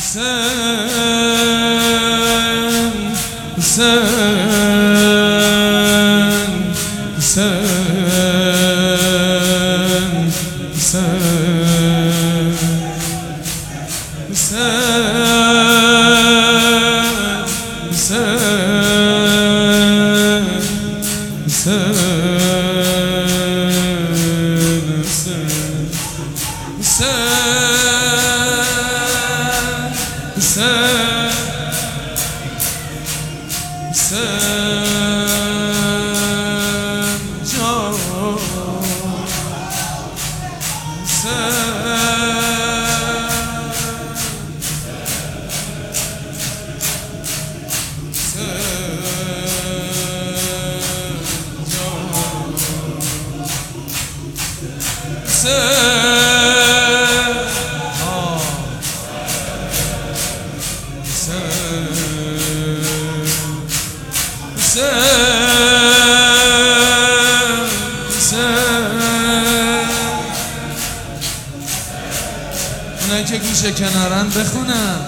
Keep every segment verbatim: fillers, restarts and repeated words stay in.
اونایی که گوشه کنارن بخونم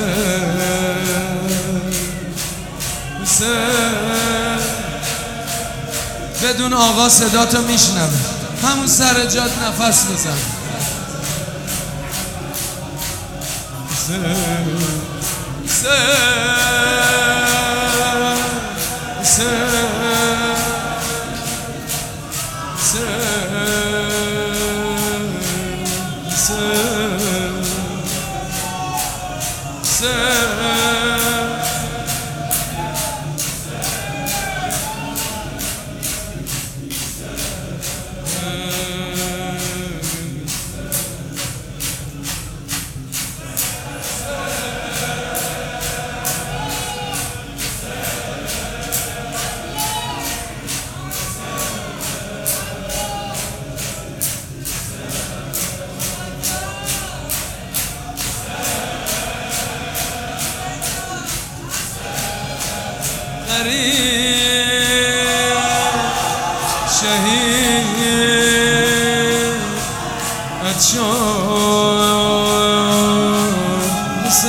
بدون آقا صدا تو میشنوه، همون سر جات نفس بزن. شهید اچوس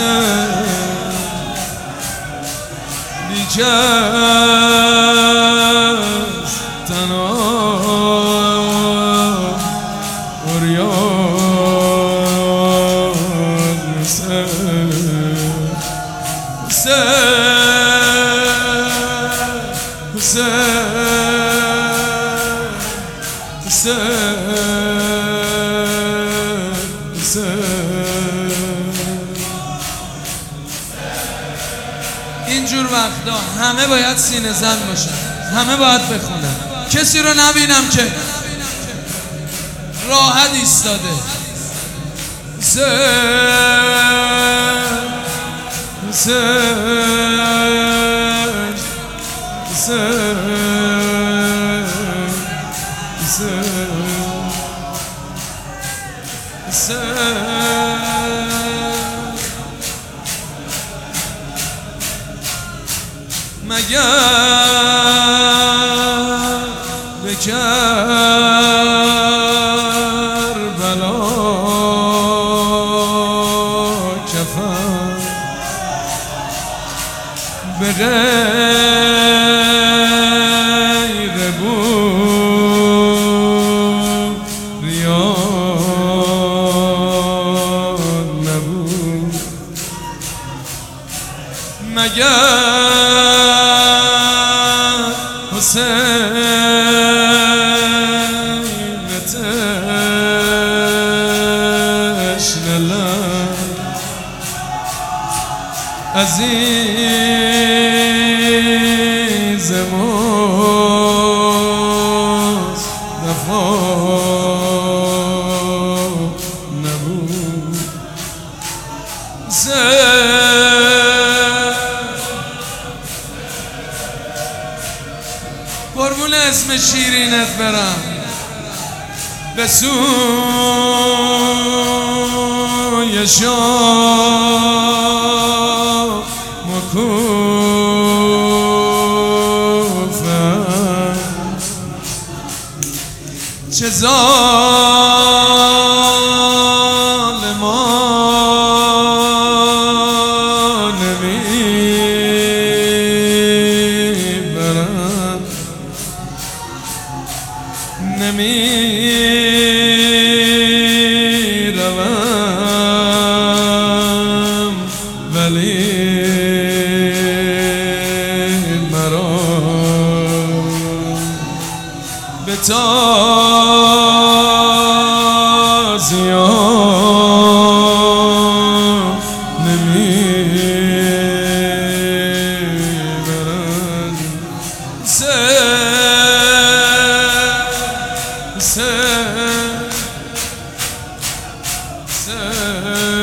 دیجاز تنها اوریان سه اینجور وقتا همه باید سینه زن باشن، همه باید بخونن، کسی رو نبینم که راحت ایستاده. سه سه سه مگر به کربلا کفن به غیر بود ریان نبود، مگر حسین تشنلم عزیز مصطفی نبود. قربون اسم شیرینت برم به سوی شام مکوفم، چه ظالمان روم ولی مرا به تازیان نمیبرن. سه سه سه